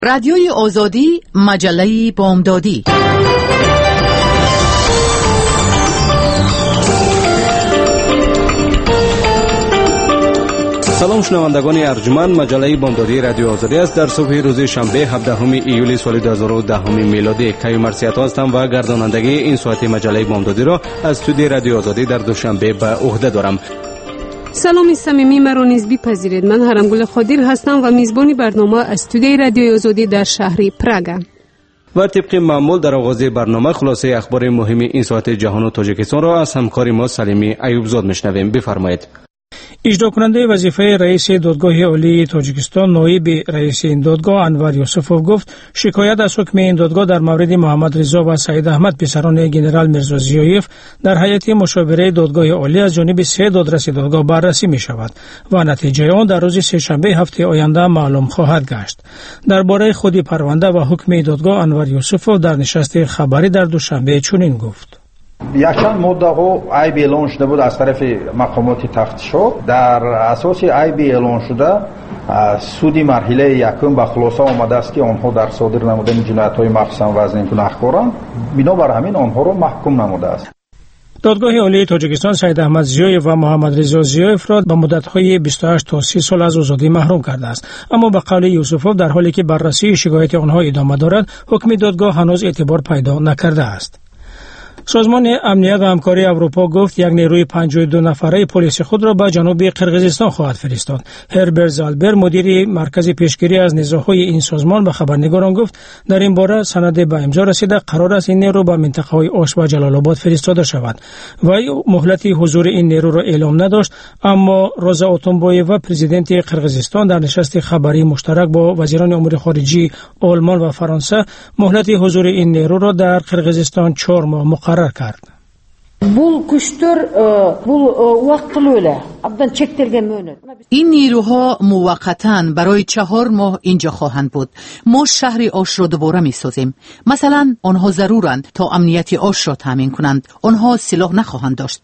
رادیوی آزادی، مجله بامدادی. سلام شنوندگان ارجمند، مجله بامدادی رادیو آزادی است. در صبح روز شنبه 17 ایولی سال 2010 میلادی کیومرثیت هستم و گردانندگی این ساعت مجله بامدادی را از استودیو رادیو آزادی در دوشنبه به عهده دارم. سلام صمیمی مرا نیز بپذیرید. من هرمگل خادر هستم و میزبان برنامه از استودیو رادیو آزادی در شهر پراگ. و طبق معمول در آغاز برنامه خلاصه اخبار مهم این ساعت جهان و تاجیکستان را از همکار ما سلیمی ایوبزاد میشنویم. بفرمایید. اجرا کننده وظیفه رئیس دادگاه عالی تاجیکستان نایب رئیس این دادگاه انور یوسفوف گفت شکایت از حکم این دادگاه در مورد محمد رضا و سعید احمد پسران گنرال میرزا ضیایف در هیئت مشاوره دادگاه عالی از جانب 3 دادرس دادگاه بررسی می شود و نتیجه آن در روز سه‌شنبه هفته آینده معلوم خواهد گشت. درباره خود پرونده و حکم دادگاه انور یوسفوف در نشست خبری در دوشنبه چنین گفت: یکچند مدت ها عیب اعلان شده بود از طرف مقامات تفتیشات. در اساس عیب اعلان شده سود مرحله یکم به خلاصه آمده است که آنها در صادر نمودن جنایت‌های مخصوصا وزن گناهکاران، بنابر همین آنها را محکوم نموده است. دادگاه عالی تاجیکستان سعید احمد ضیایف و محمد رضا ضیایف را به مدت‌های 28 تا 30 سال از آزادی محروم کرده است، اما به قول یوسفوف در حالی که بررسی شکایت آنها ادامه دارد، حکم دادگاه هنوز اعتبار پیدا نکرده است. سازمان امنیت و همکاری اروپا گفت یک نیروی 52 نفره پلیس خود را به جنوب قرقیزستان خواهد فرستاد. هربرت زالبر مدیر مرکز پیشگیری از نزاع‌های این سازمان به خبرنگاران گفت در این باره سند به امضا رسیده قرار است این نیرو به منطقه‌های اوش و جلال آباد فرستاده شود. وی مهلت حضور این نیرو را اعلام نداشت، اما روزا اوتونبایو و پرزیدنت قرقیزستان در نشست خبری مشترک با وزیران امور خارجه آلمان و فرانسه مهلت حضور این نیرو را در قرقیزستان 4 ماه مقرر کرد. این نیروها موقتاً برای 4 ماه اینجا خواهند بود. ما شهر اوش را دوباره می سازیم. مثلا آنها ضرورند تا امنیت اوش را تامین کنند. آنها سلاح نخواهند داشت.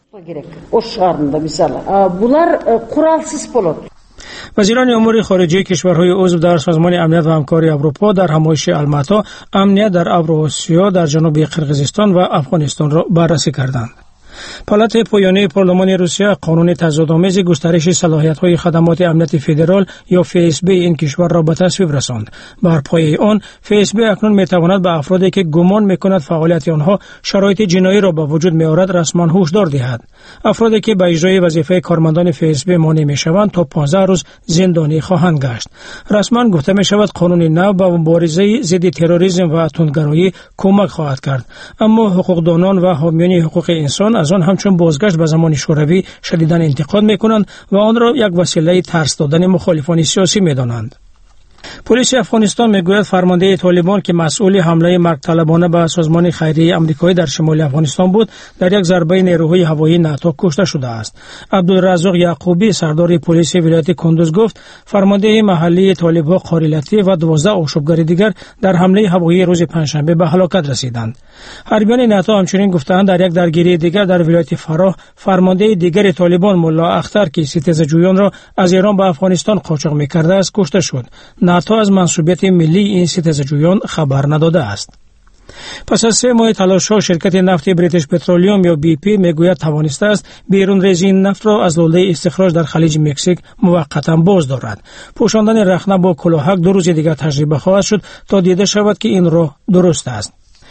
وزیران امور خارجه کشورهای عضو در سازمان امنیت و همکاری اروپا در همایش الماتا امنیت در ابر-آسیا در جنوب قرقیزستان و افغانستان را بررسی کردند. پالات پایانی پارلمان روسیه قانون تضادآمیز گسترش صلاحیت‌های خدمات امنیت فدرال یا FSB این کشور را به تصویب رساند. بر پایه آن FSB اکنون می‌تواند به افرادی که گمان می‌کند فعالیت آنها شرایط جنایی را به وجود می‌آورد رسما هشدار دهد. افرادی که به اجرای وظیفه کارمندان FSB مانع می‌شوند تا 15 روز زندانی خواهند گشت. رسما گفته می‌شود قانون نو به مبارزه ضد تروریسم و تندگرایی کمک خواهد کرد، اما حقوقدانان و حامیان حقوق انسان از آن همچون بازگشت به زمان شوروی شدیداً انتقاد می‌کنند و آن را یک وسیله ترس دادن مخالفان سیاسی می‌دانند. پلیس افغانستان میگوید فرمانده طالبان که مسئول حمله مرگ طلبانه به سازمان خیریه آمریکایی در شمال افغانستان بود در یک ضربه نیروهای هوایی ناتو کشته شده است. عبدالرزاق یعقوبی سردار پلیس ولایت کندوز گفت فرمانده محلی طالب‌ها قاری لطیف و 12 آشوبگر دیگر در حمله هوایی روز پنجشنبه به هلاکت رسیدند. حربیان ناتو همچنین گفتند در یک درگیری دیگر در ولایت فراه فرمانده دیگر طالبان ملا اختر که ستیزجویان را از ایران به افغانستان قاچاق می‌کرده است کشته شد. ناتو از منصوبیت ملی این ستیزجویان خبر نداده است. پس از 3 ماه تلاش‌ها شرکت نفت بریتیش پترولیوم یا BP میگوید توانسته است بیرون ریزی این نفت را از لوله استخراج در خلیج مکزیک موقتا باز دارد. پوشاندن رخنه با کلاهک 2 روز دیگر تجربه خواهد شد تا دیده شود که این راه درست است.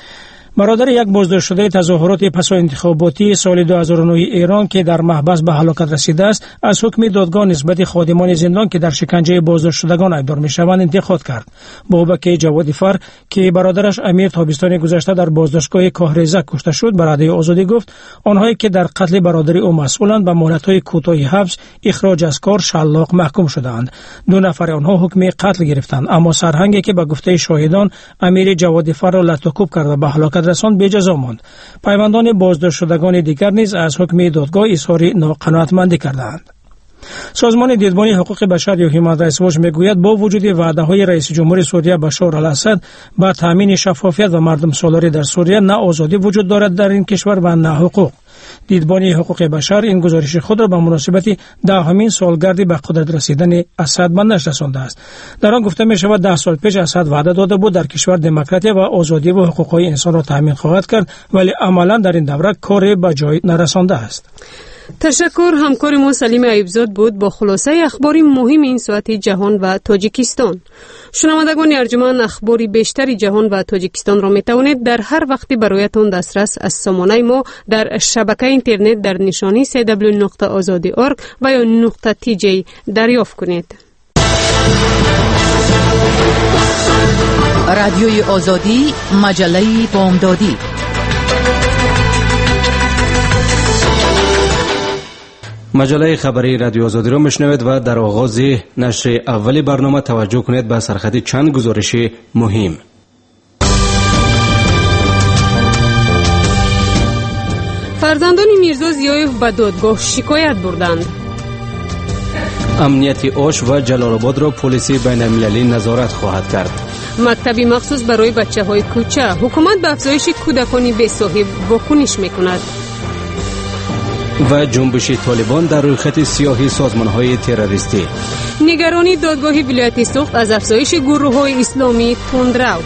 برادر یک بازداشت شده تظاهرات پس از انتخاباتی سال 2009 ایران که در محبس به هلاکت رسیده است از حکم دادگاه نسبت خادمان زندان که در شکنجه بازداشت شدگان ایدار میشوند انتقاد کرد. بابک جوادی فر که برادرش امیر تابستان گذشته در بازداشتگاه کاهریزک کشته شد بر رادیو آزادی گفت آنهایی که در قتل برادر او مسئولند به مهلت‌های کوتاه حبس اخراج از کار شلاق محکوم شدند. 2 نفر آنها حکم قتل گرفتند، اما سرهنگی که به گفته شاهدان امیر جوادی فر را لطوکوب کرده به هلاکت رساند به جزا ماند. پیوندان بازداشت شدگان دیگر نیز از حکم دادگاه اظهار ناقناعتمندی کردند. سازمان دیدبانی حقوق بشر یا هیومن رایتس واچ میگوید با وجود وعده‌های رئیس جمهور سوریه بشار الاسد با تامین شفافیت و مردم سالاری در سوریه نه آزادی وجود دارد در این کشور و نه حقوق. دیدبانی حقوق بشر این گزارش خود را به مناسبت 10مین سالگرد به قدرت رسیدن اسد به نشر رسانده است. در آن گفته می شود 10 سال پیش اسد وعده داده بود در کشور دموکراسی و آزادی و حقوق انسان را تضمین خواهد کرد، ولی عملا در این دوره کاری به جای نرسانده است. تشکر. همکار ما سلیم ایوبزاد بود با خلاصه اخباری مهم این ساعت جهان و تاجیکستان. شنوندگان ارجمند، اخباری بیشتری جهان و تاجیکستان را می توانید در هر وقتی برایتان دسترس از سامانه ما در شبکه اینترنت در نشانی www.azadi.org و یا .tj دریافت کنید. رادیوی آزادی، مجله بامدادی. مجله خبری رادیو آزادی را میشنوید و در آغاز نشر اولی برنامه توجه کنید به سرخط چند گزارش مهم. فرزندان میرزا ضیایف به دادگاه شکایت بردند. امنیت اوش و جلال آباد را پلیس بین المللی نظارت خواهد کرد. مکتبی مخصوص برای بچه‌های کوچه، حکومت به افزایش کودکانی بی صاحب واکنش میکند. و جنبش طالبان در رویخط سیاهی سازمان‌های تروریستی. نگرانی دادگاه ولایت سوخت از افزایش گروه‌های اسلامی تندرو.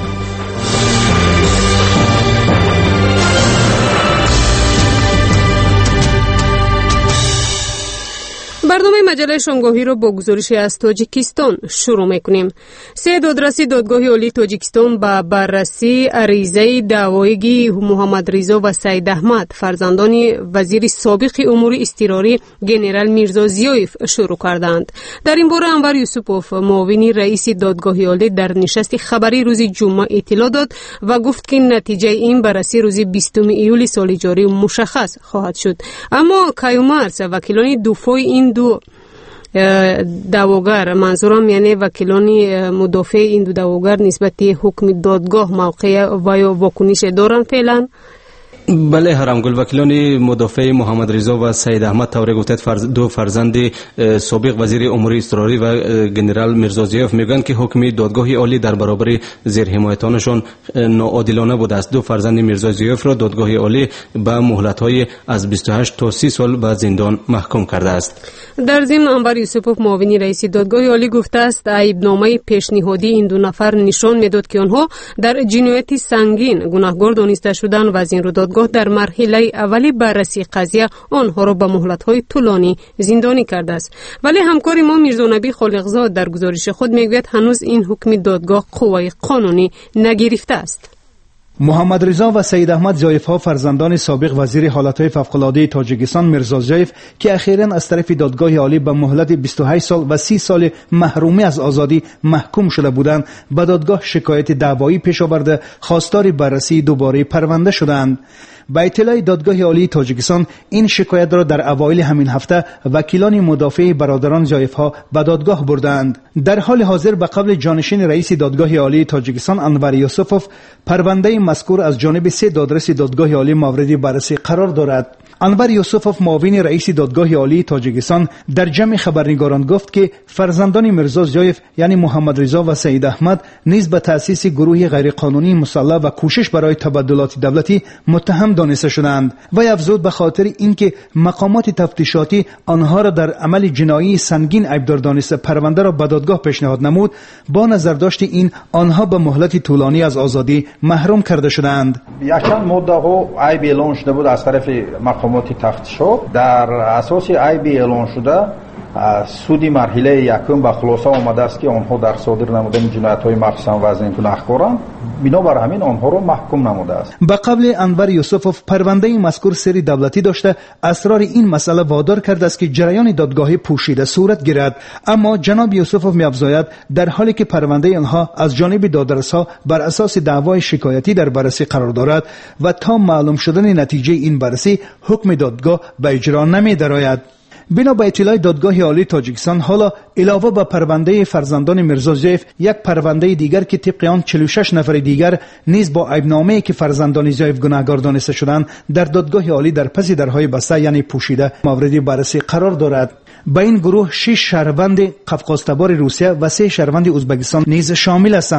برنامه مجله شامگاهی را با گزارشی از تاجیکستان شروع میکنیم. 3 دادرسی دادگاه عالی تاجیکستان با بررسی عریضه دعوایی محمد رضا و سید احمد فرزندان وزیر سابق امور اضطراری جنرال میرزا ضیایف شروع کردند. در این باره انور یوسفوف معاون رئیس دادگاه عالی در نشست خبری روز جمعه اطلاع داد و گفت که نتیجه این بررسی روز 20 ایول سال جاری مشخص خواهد شد. اما کایومارس وکیلان دفاع این دو دعواگر، منظورم یعنی وکیلان مدافع این دو دعواگر نسبت حکم دادگاه موقع و یا واکنش دارن فعلا؟ بله هرمگل، وکیلان مدافع محمد رضا و سید احمد طوری گفتند دو فرزند سابق وزیر امور اضطراری و جنرال میرزا ضیایف میگن که حکم دادگاه عالی در برابر زیر حمایتانشان ناعادلانه بوده است. دو فرزند میرزا ضیایف را دادگاه عالی به مهلت‌های از 28 تا 30 سال به زندان محکوم کرده است. در ضمن انور یوسفوف معاون رئیس دادگاه عالی گفته است عیبنامه پیشنهادی این دو نفر نشان میداد که آنها در جنایت سنگین گناهکار دانسته شدند و از این رو دادگاه در مرحله اولی بررسی قضیه آنها را به مهلت‌های طولانی زندانی کرده است. ولی همکار ما میرزا نبی خالقزاد در گزارش خود میگوید هنوز این حکم دادگاه قوه قانونی نگرفته است. محمد رضا و سید احمد ضیایف ها فرزندان سابق وزیر حالتهای فوق‌العاده تاجیکستان میرزا ضیایف که اخیراً از طرف دادگاه عالی به مهلت 28 سال و 30 سال محرومی از آزادی محکوم شده بودند، به دادگاه شکایت دعوایی پیش آورده خواستار بررسی دوباره پرونده شدند. با اطلاع دادگاه عالی تاجیکستان این شکایت را در اوایل همین هفته وکیلان مدافع برادران ضیایف ها به دادگاه بردند. در حال حاضر به قبل جانشین رئیس دادگاه عالی تاجیکستان انور یوسفوف پرونده مذکور از جانب 3 دادرس دادگاه عالی مورد بررسی قرار دارد. انور یوسفوف معاون رئیس دادگاه عالی تاجیکستان در جمع خبرنگاران گفت که فرزندان میرزا ضیایف یعنی محمد رضا و سید احمد نیز به تأسیس گروه غیرقانونی مسلح و کوشش برای تبادلات دولتی متهم دانسته شدند و افزود به خاطر اینکه مقامات تفتیشاتی آنها را در عمل جنایی سنگین عیبدار دانسته پرونده را به دادگاه پیشنهاد نمود، با نظرداشت این آنها به مهلت طولانی از آزادی محروم کرده شدند. یکچند مدعا عیب اعلان شده بود از طرف مقامات تفتیشات. در اساس عیب اعلان شده سودی مرحله یکم به خلاصه آمده است که آنها در صادر نمودن جنایت‌های مخصوصا وزن گناهکارند، بنابر همین آنها را محکوم نموده است. به قبل انور یوسفوف پرونده مذکور سری دولتی داشته اسرار این مسئله وادار کرده است که جریان دادگاهی پوشیده صورت گیرد، اما جناب یوسفوف می‌افزاید در حالی که پرونده آنها از جانب دادرس‌ها بر اساس دعوای شکایتی در بررسی قرار دارد و تا معلوم شدن نتیجه این بررسی حکم دادگاه به اجرا نمی‌دراید. بنا به اطلاع دادگاه عالی تاجیکستان حالا علاوه بر پرونده فرزندان میرزا ضیایف یک پرونده دیگر که طبق آن 46 نفر دیگر نیز با عیبنامه‌ای که فرزندان ضیایف گناهکار دانسته شدند در دادگاه عالی در پس درهای بسته یعنی پوشیده مورد بررسی قرار دارد. با این گروه 6 شهروند قفقاز تبار روسیه و 3 شهروند ازبکستان نیز شامل هستند.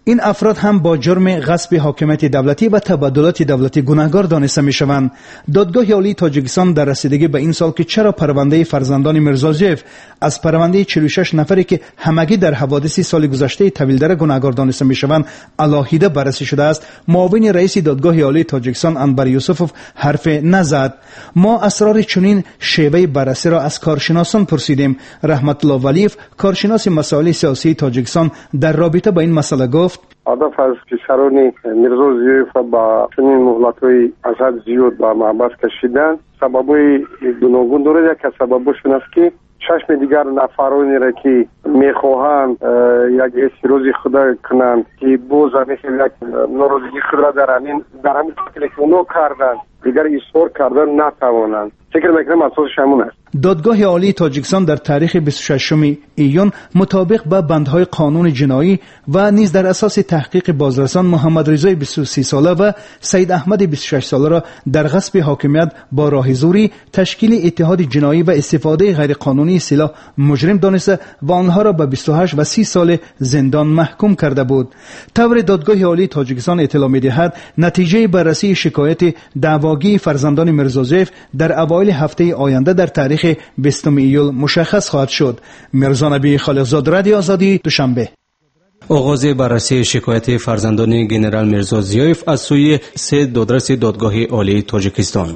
این افراد هم با جرم غصب حاکمیت دولتی و تبادلات دولتی گناهکار دانسته میشوند. دادگاه عالی تاجیکستان در رسیدگی به این سال که چرا پرونده فرزندان میرزازیف از پرونده 46 نفری که همگی در حوادث سال گذشته طویل‌دره گناهکار دانسته میشوند علاهیده بررسی شده است، معاون رئیس دادگاه عالی تاجیکستان انور یوسفوف حرف نزد. ما اسرار چنین شیوه بررسی را از کارشناسان پرسیدیم. رحمت الله ولیف، کارشناس مسائل سیاسی تاجیکستان، در رابطه با این مسئله گفت: هدف از پسران میرزازیف با چنین مهلت‌های ازاد زیاد با محبس کشیدن سببای گوناگون دارد. که سببش این است که چشم دیگر نفرانی را که میخواهند یک استیروزی خدا کنند که باز مثل یک ناراضگی خود را در همین شکلی که اونو کردن دیگر ایثار کردن نتوانند. فکر میکنم اساسش همون است. دادگاه عالی تاجیکستان در تاریخ 26 ایون مطابق با بندهای قانون جنایی و نیز در اساس تحقیق بازرسان محمد رضای 23 ساله و سید احمد 26 ساله را در غصب حاکمیت با راه زوری، تشکیل اتحاد جنایی و استفاده غیر قانونی سلاح مجرم دانسته و آنها را به 28 و 30 سال زندان محکوم کرده بود. طور دادگاه عالی تاجیکستان اطلاع می‌دهد نتیجه بررسی شکایت دعواگی فرزندان میرزازیف در اوایل هفته آینده در تاریخ 20 ایول مشخص خواهد شد. میرزا نبی خالقزاد، رادیو آزادی، دوشنبه. آغاز بررسی شکایت فرزندان گنرال میرزازیف از سوی سه دادرس دادگاه عالی تاجیکستان.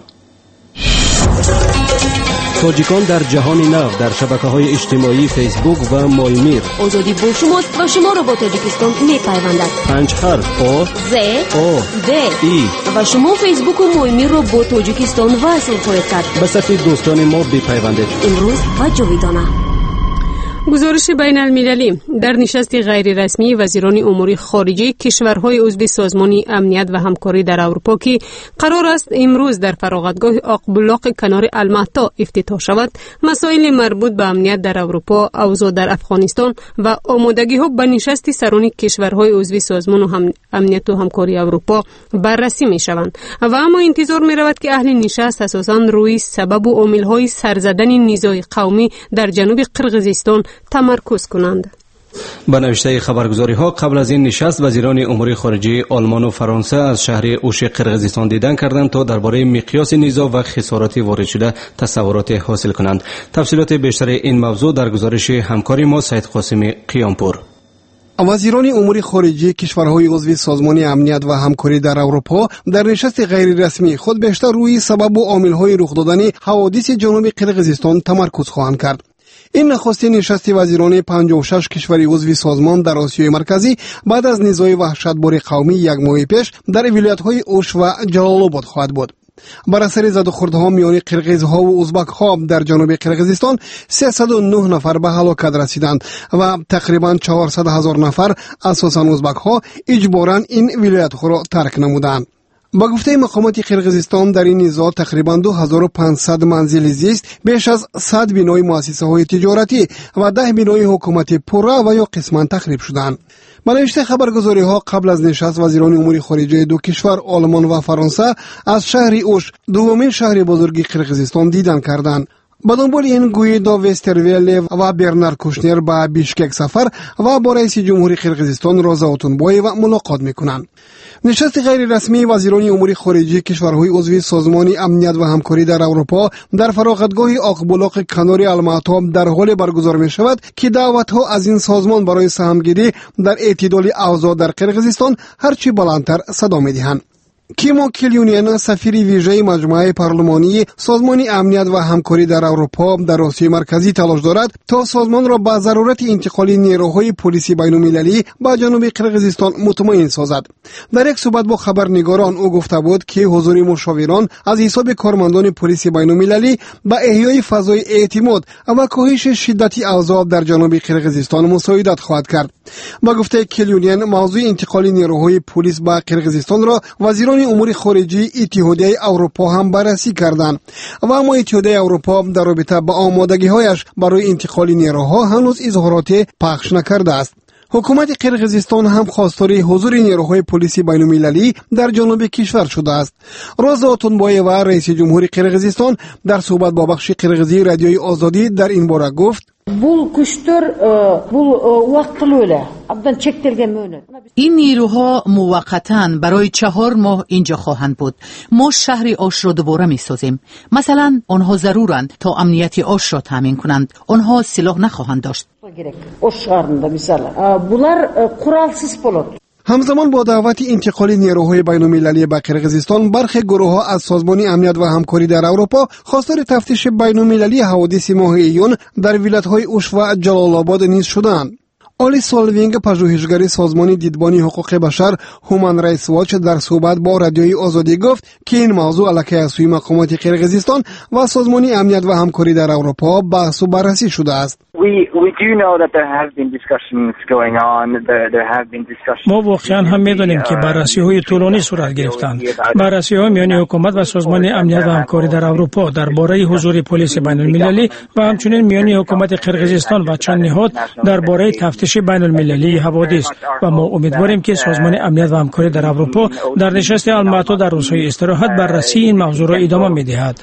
تاجیکان در جهان نو در شبکه‌های اجتماعی فیسبوک و مایمیر. آزادی با شماست و شما را با تاجیکستان می‌پیوندد. 5 حرف آ ز آ د ای و شما فیسبوک و مایمیر را با تاجیکستان وصل خواهید کرد. به صف دوستان ما بپیوندید. امروز و جاویدانه. گزارش بین المللی در نشست غیر رسمی وزیران امور خارجه کشورهای عضو سازمان امنیت و همکاری در اروپا که قرار است امروز در فراغتگاه آقبلاق کنار المهتا افتتاح شود، مسائل مربوط به امنیت در اروپا، اوضاع در افغانستان و آمادگی ها به نشست سران کشورهای عضو سازمان امنیت و همکاری اروپا بررسی می شوند و اما انتظار می رود که اهل نشست اساساً روی سبب و عامل های سرزدن نزاع قومی در جنوب قرقیزستان تمرکز کنند. به نوشته خبرگزاری ها قبل از این نشست وزیران امور خارجه آلمان و فرانسه از شهر اوش قرقیزستان دیدن کردند تا درباره مقیاس نزاع و خسارات وارد شده تصورات حاصل کنند. تفصیلات بیشتر این موضوع در گزارش همکاری ما سید قاسم قیامپور. وزیران امور خارجه کشورهای عضو سازمان امنیت و همکاری در اروپا در نشست غیر رسمی خود بیشتر روی سبب و عامل‌های رخ دادن حوادث جنوب قرقیزستان تمرکز خواهند کرد. این نخستین نشست وزیران 56 کشور عضو سازمان در آسیای مرکزی بعد از نزاع وحشتبار قومی یک ماه پیش در ولایت‌های اوش و جلال آباد خواهد بود. بر اثر زد و خوردها میان قرقیزها و ازبک‌ها در جنوب قرقیزستان 309 نفر به هلاکت رسیدند و تقریبا 400,000 نفر اساساً ازبک‌ها اجباراً این ولایت‌ها را ترک نمودند. با گفته مقامات قرقیزستان در این نزاع تقریبا 2500 منزل زیست، بیش از 100 بنای مؤسسه‌های تجارتی و 10 بنای حکومتی پررا و یا قسماً تخریب شدند. به نوشته خبرگزاری‌ها قبل از نشست وزیران امور خارجه دو کشور آلمان و فرانسه از شهر اوش، دومین شهر بزرگ قرقیزستان، دیدن کردند. به دنبال این گویدا وسترویل و برنارد کوشنر به بیشکک سفر و با رئیس جمهوری قرقیزستان رضا اوتونبایو ملاقات میکنند. نشست غیر رسمی وزیران امور خارجه کشورهای عضو سازمان امنیت و همکاری در اروپا در فراغتگاه آقبلاق کنار المهتا در حال برگزار می شود که دعوت‌ها از این سازمان برای سهمگیری در اعتدال اوضاع در قرقیزستان هرچی بلندتر صدا می‌دهند. کیمو کلیونیان، سفیر ویژه مجمع پارلمانی سازمان امنیت و همکاری در اروپا در آسیای مرکزی تلاش دارد تا سازمان را به ضرورت انتقال نیروهای پلیسی بین‌المللی به جنوب قرقیزستان مطمئن سازد. در یک صحبت با خبرنگاران او گفته بود که حضور مشاوران از حساب کارمندان پلیس بین‌المللی به احیای فضای اعتماد و کاهش شدت اوضاع در جنوب قرقیزستان مساعدت خواهد کرد. با گفته کلیونیان، موضوع انتقال نیروهای پلیس به قرقیزستان را وزیران امور خارجه اتحادیه اروپا هم بررسی کردند و اما اتحادیه اروپا در رابطه با آمادگی‌هایش برای انتقال نیروها هنوز اظهارات پخش نکرده است. حکومت قرقیزستان هم خواستار حضور نیروهای پلیسی بین‌المللی در جنوب کشور شده است. رضا اوتونبایو رئیس جمهوری قرقیزستان در صحبت با بخش قرقیزی رادیوی آزادی در این باره گفت: این نیروها موقتاً برای 4 ماه اینجا خواهند بود. ما شهر آش را دوباره می سازیم. مثلا آنها ضرورند تا امنیت آش را تامین کنند. آنها سلاح نخواهند داشت. همزمان با دعوت انتقال نیروهای بین‌المللی به قرقیزستان، برخی گروه‌ها از سازمان امنیت و همکاری در اروپا خواستار تفتیش بین‌المللی حوادث ماه ایون در ولایت‌های اوش و جلال آباد نیز شدند. آلی سالوینگ، پژوهشگر سازمان دیدبانی حقوق بشر هومن رایتس واچ، در صحبت با رادیوی آزادی گفت که این موضوع علیه از سوی مقامات قرقیزستان و سازمان امنیت و همکاری در اروپا بحث و بررسی شده است. ما واقعا هم می‌دانیم که بررسی‌های طولانی صورت گرفتند. بررسی‌ها میان حکومت و سازمان امنیت و همکاری در اروپا درباره حضور پلیس بین‌المللی و همچنین میان حکومت قرقیزستان و چند نهاد درباره تفتیش بین‌المللی حوادث و ما امیدواریم که سازمان امنیت و همکاری در اروپا در نشست آلماتو در روزهای استراحت بررسی این موضوع را ادامه می‌دهد.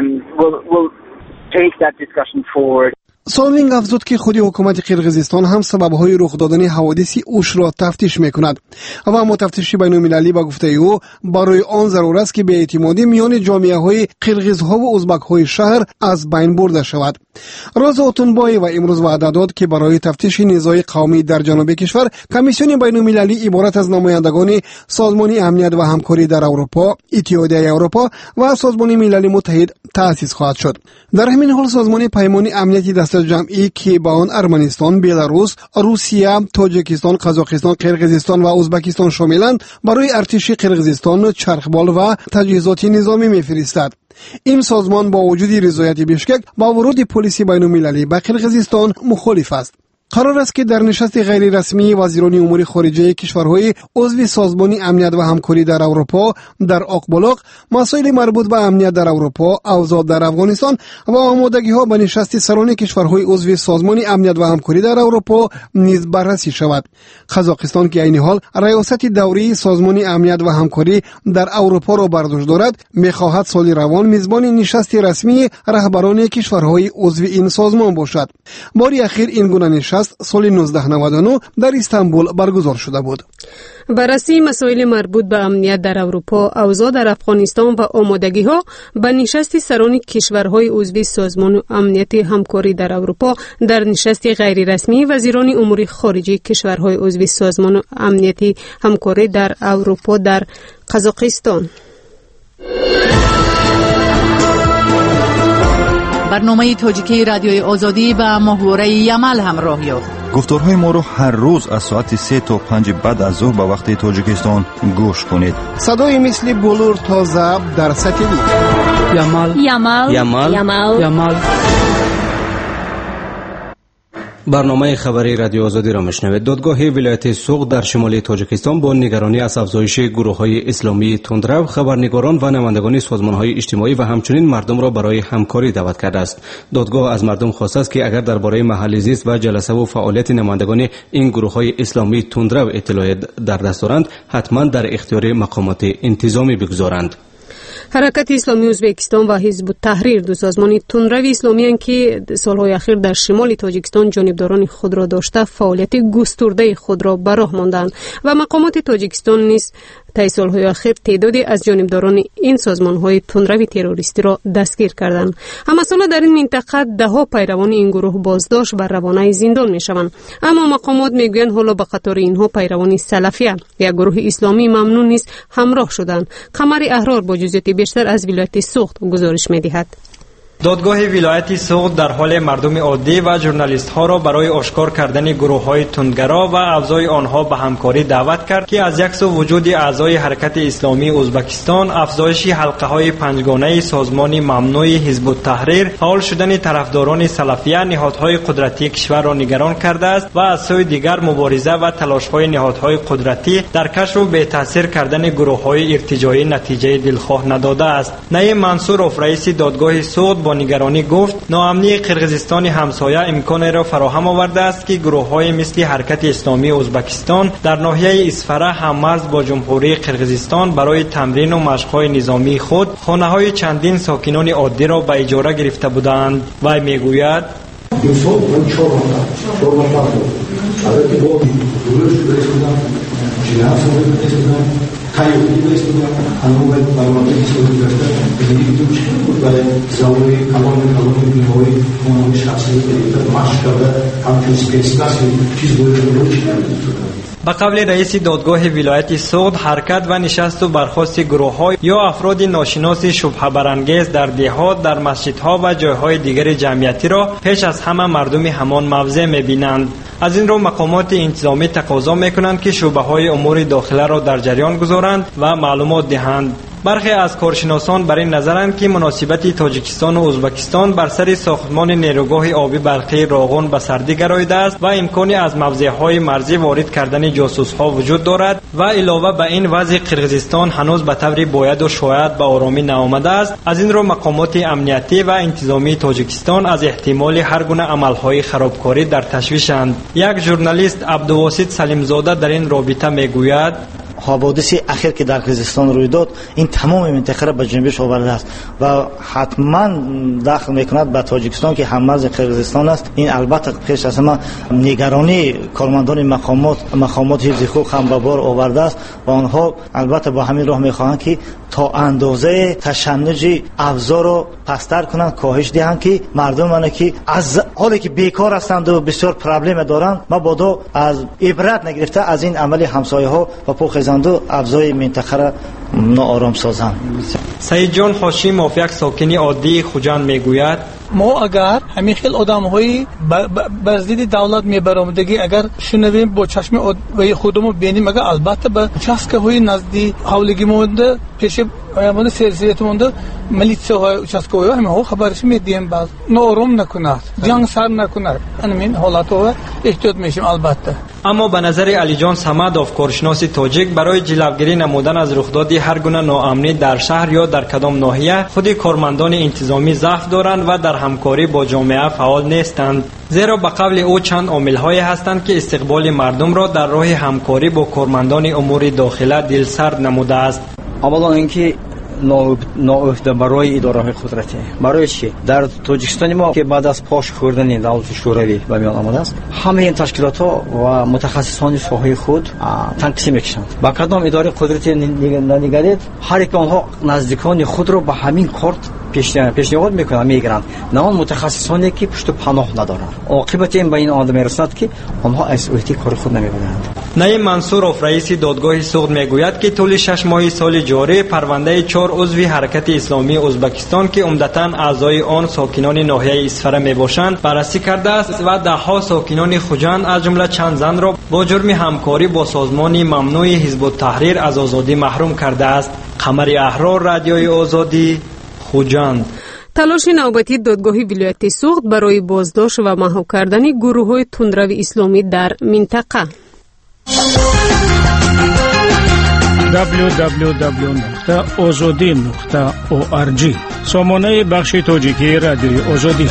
سالوینگ افزود که خود حکومت قرقیزستان هم سبب‌های رخ دادن حوادث اوش را تفتیش می‌کند و اما تفتیش بین‌المللی با گفته او برای آن ضرورت است که بی‌اعتمادی میان جامعه‌های قرقیزها و ازبک‌های شهر از بین برده شود. راز اوتونبای و امروز وعده داد که برای تفتیش نزاع قومی در جنوب کشور کمیسیون بین‌المللی عبارت از نمایندگان سازمان امنیت و همکاری در اروپا، اتحادیه اروپا و سازمان ملل متحد تأسیس خواهد شد. در همین حال سازمان پیمان امنیتی دست جمعی که با آن ارمنستان، بلاروس، روسیه، تاجیکستان، قزاقستان، قرقیزستان و ازبکستان شاملند، برای ارتش قرقیزستان چرخبال و تجهیزات نظامی می‌فرستد. این سازمان با وجود رضایت بیشکک با ورود پلیس بین‌المللی به قرقیزستان مخالف است. قرار است که در نشست غیر رسمی وزیران امور خارجه کشورهای عضو سازمان امنیت و همکاری در اروپا در آقبلاق مسائل مربوط به امنیت در اروپا، اوضاع در افغانستان و آمادگی‌ها به نشست سران کشورهای عضو سازمان امنیت و همکاری در اروپا نیز بررسی شود. قزاقستان که عین حال ریاست دوری سازمان امنیت و همکاری در اروپا را بر دوش دارد، می‌خواهد سال روان میزبان نشست رسمی رهبران کشورهای عضو این سازمان باشد. بار اخیر این گونه نشست سال 1999 در استانبول برگزار شده بود. بررسی مسائل مربوط به امنیت در اروپا، اوضاع در افغانستان و آمادگی‌ها به نشست سران کشورهای عضو سازمان امنیت همکاری در اروپا در نشست غیر رسمی وزیران امور خارجه کشورهای عضو سازمان امنیت همکاری در اروپا در قزاقستان. برنامه تاجیکی رادیوی آزادی با محور یمل همراه یافت. گفتارهای ما رو هر روز از ساعت 3 تا 5 بعد از ظهر به وقت تاجیکستان گوش کنید. صدای مثل بلور تازه در ساتلیت. یمل. برنامه خبری رادیو آزادی را میشنوید. دادگاه ولایت سوق در شمال تاجیکستان با نگرانی از افزایش گروه‌های اسلامی تندرو خبرنگاران و نمایندگان سازمان‌های اجتماعی و همچنین مردم را برای همکاری دعوت کرده است. دادگاه از مردم خواسته است که اگر درباره محل زیست و جلسه و فعالیت نمایندگان این گروه‌های اسلامی تندرو اطلاع در دست دارند، حتما در اختیار مقامات انتظامی بگذارند. حرکت اسلامی ازبکستان و حزب التحریر، دو سازمان تندرو اسلامی که سالهای اخیر در شمال تاجیکستان جانبداران خود را داشته فعالیت گسترده خود را به راه ماندند و مقامات تاجیکستان نیز طی سالهای اخیر تعدادی از جانبداران این سازمان‌های تندرو تروریستی را دستگیر کردند. همساله در این منطقه ده‌ها پیروان این گروه بازداشت و روانه زندان می‌شوند، اما مقامات می‌گویند حالا به قطار اینها پیروان سلفیه یک گروه اسلامی ممنون نیز همراه شدند. قمر احرار با جزئیات بیشتر از ولایت سوخت گزارش می‌دهد. دادگاه ولایت سوق در حال مردم عادی و ژورنالیست ها را برای آشکار کردن گروه های تندگرا و افزای آنها به همکاری دعوت کرد که از یک سو وجود اعضای حرکت اسلامی ازبکستان، افزایش حلقه های پنجگانه سازمان ممنوع حزب التحریر، فعال شدن طرفداران سلفیه نهادهای قدرتی کشور را نگران کرده است و از سوی دیگر مبارزه و تلاش های نهادهای قدرتی در کشف و به تاثیر کردن گروه های ارتجاعی نتیجه دلخواه نداده است. نایب منصور رئیس دادگاه سوق با نگرانی گفت ناامنی قرقیزستان همسایه امکان را فراهم آورده است که گروه‌های مثل حرکت اسلامی ازبکستان در ناحیه اسفره هم‌مرز با جمهوری قرقیزستان برای تمرین و مشق‌های نظامی خود خانه‌های چندین ساکنان عادی را به اجاره گرفته بودند. وی میگوید امسال من 4 نفر بود. البته با دولت رسیدم، جناس رسیدم، تایید رسیدم، همون برنامه سازی کردن. دیدیم چه بود برای زوای کلام بیماری اون شخصی که ماش کرده همچون اسپیسلاسی چیز بود به قول رئیس دادگاه ولایت سوخت، حرکت و نشست و برخاست گروه‌ها یا افراد ناشناس شبهه برانگیز در دهات، در مسجدها و جایهای دیگر جمعیتی را پیش از همه مردم همان موضع می‌بینند. از این رو مقامات انتظامی تقاضا می‌کنند که شبهه‌های امور داخله را در جریان گذارند و معلومات دهند. برخی از کارشناسان بر این نظرند که مناسبت تاجیکستان و ازبکستان بر سر ساختمان نیروگاه آبی برقی راغون به سردی گراییده است و امکانی از موضع‌های مرزی وارد کردن جاسوس‌ها وجود دارد و علاوه بر این وضع قرقیزستان هنوز به طور باید و شاید به آرامی نآمده است. از این رو مقامات امنیتی و انتظامی تاجیکستان از احتمال هر گونه عمل‌های خرابکاری در تشویشند. یک ژورنالیست عبدالواسط سلیمزاده در این رابطه میگوید: حوادث اخیر که در قرقیزستان روی داد این تمام منطقه را به جنبش آورده است و حتما دخل میکند به تاجیکستان که هممرز قرقیزستان است. این البته پیش از همه نگرانی کارمندان مقامات حفظ حقوق هم به بار آورده است و آنها البته با همین راه میخواهند که تا اندازه تشنج افزار را پستر کنند، کاهش دهند که مردم که از حالی که بیکار هستند و بسیار پرابلم دارند مبادا از عبرت نگرفته از این عمل همسایه ها و پوخیزند و افزای منطقه را ناآرام سازند. سعید جان هاشم یک ساکن عادی خوجند میگوید: ما اگر همین خیل آدم‌های بر ضد دولت میبرامدگی اگر شنویم با چشم خودمون ببینیم، اگر البته به چسکه‌های نزدیک حولگی مونده پیش مونده سرسیت مونده ملیتس‌های چسکه‌های همه خبرش میدیم باز نارم نکند، جنگ سر نکند. همین حالاتو احتیاط میشیم البته. اما به نظر علی جان صمدوف کارشناس تاجیک برای جلوگیری نمودن از رخداد هر گونه ناامنی در شهر یا در کدام ناحیه خود کارمندان انتظامی ضعف دارند و در همکاری با جامعه فعال نیستند، زیرا به قول او چند عامل‌هایی هستند که استقبال مردم را در راه همکاری با کارمندان امور داخله دلسرد نموده است. اولا اینکه نااهده برای اداره قدرتی. برای چی؟ در تاجیکستان ما که بعد از پاش خوردن دولت شوروی به میان آمده است، همه این تشکیلات‌ها و متخصصان ساحه خود تنقسیم می‌شوند. با کدام اداره قدرتی نگرید، هر یک آنها نزدیکان خود را به همین کارت پیشنهاد میکنند، میگیرند، نه آن متخصصانی که پشت پناه ندارند. عاقبت این به این آمده میرسد که آنها از احتی کار خود نمیکنند. نعیم منصورов رئیس دادگاه سوخت میگوید که طول 6 ماه سال جاری پرونده 4 عضو حرکت اسلامی ازبکستان که عمدتاً اعضای آن ساکنان ناحیه اسفره میباشند بررسی کرده است و دهها ساکنان خوجند از جمله چند زن را با جرم همکاری با سازمان ممنوع حزب التحریر از آزادی محروم کرده است. قمر احرار، رادیوی آزادی، خوجند. تلاش نوبتی دادگاه ولایت سوخت برای بازداشت و محو کردن گروه‌های تندرو اسلامی در منطقه. www.azadi.org سامانه بخش تاجیکی رادیوی آزادی.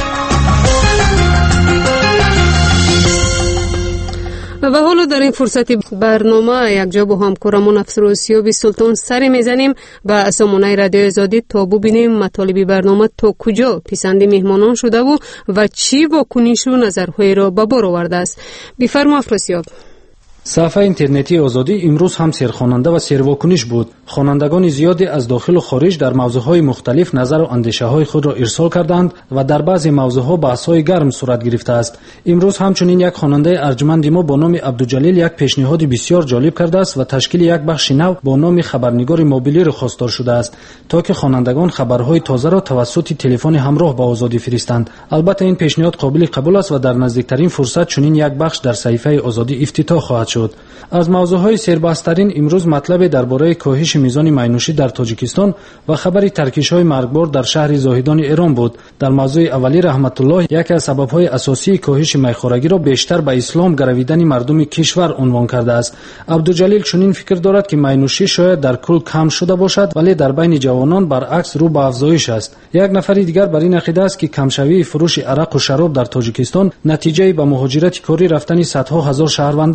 و حالا در این فرصت برنامه یک جا با همکارمون افسر سیابی سلطان سر میزنیم و سامانه رادیو آزادی تا ببینیم مطالب برنامه تا کجا پسند مهمانان شده و چی واکنش و نظرهای را به بار آورده است. بفرما افسر سیاب. صفحه اینترنتی آزادی امروز هم سرخواننده و سرواکنش بود. خوانندگان زیادی از داخل و خارج در موضوعهای مختلف نظر و اندیشه‌های خود را ارسال کردند و در بعضی موضوعها بحث‌های گرم صورت گرفته است. امروز همچنین یک خواننده ارجمند ما با نام عبدالجلیل یک پیشنهاد بسیار جالب کرده است و تشکیل یک بخش نو با نام خبرنگار موبیلی را خواستار شده است تا که خوانندگان خبرهای تازه را توسط تلفن همراه با آزادی فرستند. البته این پیشنهاد قابل قبول است و در نزدیکترین فرصت چنین یک بخش در صحیفه آزادی افتتاح خواهد شد. از موضوعهای سربسترین امروز مطلب درباره کاهش میزان مینوشی در تاجیکستان و خبر ترکش‌های مرگبار در شهر زاهدان ایران بود. در موضوع اولی رحمت الله یکی از سبب‌های اساسی کاهش میخورگی را بیشتر به اسلام گرویدن مردم کشور عنوان کرده است. عبدالجلیل چنین فکر دارد که مینوشی شاید در کل کم شده باشد ولی در بین جوانان برعکس رو به افزایش است. یک نفر دیگر بر این عقیده است که کمشوی فروش عرق و شراب در تاجیکستان نتیجه به مهاجرت کاری رفتن صدها هزار شهروندان است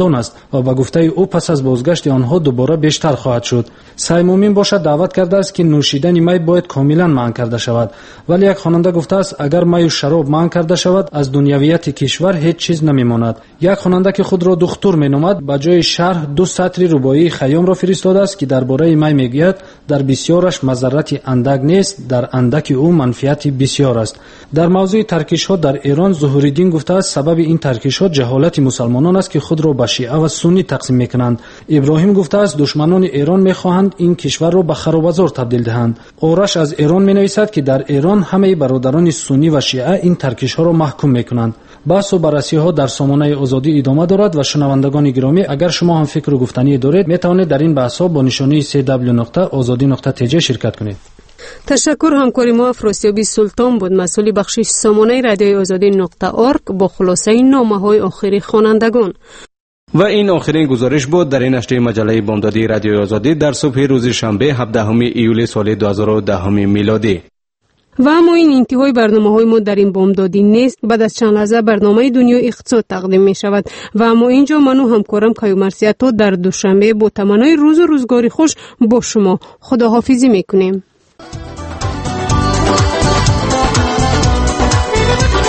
و با گفته او پس از بازگشت آنها دوباره بیشتر خواهد شد. سعی مومین باشد دعوت کرده است که نوشیدن می باید کاملا منع کرده شود، ولی یک خواننده گفته است اگر می و شراب منع کرده شود از دنیویت کشور هیچ چیز نمیماند. یک خواننده که خود را دکتر مینامد با جای شرح 2 سطر رباعی خیام را فرستاده است که درباره می میگوید در بسیارش مضرت اندک نیست، در اندک او منفعت بسیار است. در موضوع ترکیش‌ها در ایران ظهورالدین گفته است سبب این ترکیش‌ها جهالت مسلمانان است که خود را به شیعه و سنی تقسیم می‌کنند. ابراهیم گفته است دشمنان ایران می‌خواهند این کشور را به خراب‌بازار تبدیل دهند. آرش از ایران می‌نویسد که در ایران همه برادران سنی و شیعه این ترکیش‌ها را محکوم می‌کنند. بحث و بررسی‌ها در سامانه آزادی ادامه دارد و شنوندگان گرامی اگر شما هم فکر و گفتنی دارید می‌توانید در این بحث‌ها با نشانی www.azadi.tj شرکت کنید. تشکر. همکاری ما افراسیابی سلطان بود، مسئول بخشش سامانه رادیوی آزادی .org با خلاصه نامه‌های آخری خوانندگان. و این آخرین گزارش بود در این نشریه مجله بامدادی رادیوی آزادی در صبح روز شنبه 17 ایول سال 2010 میلادی. و اما این انتهای برنامه‌های ما در این بامدادی نیست. بعد از چند لحظه برنامه دنیا اقتصاد تقدیم می شود و اما اینجا من و همکارم کیومرثی‌ها در دوشنبه با تمنای روز و روزگاری خوش با شما خداحافظی میکنیم.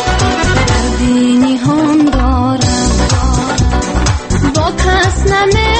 با کس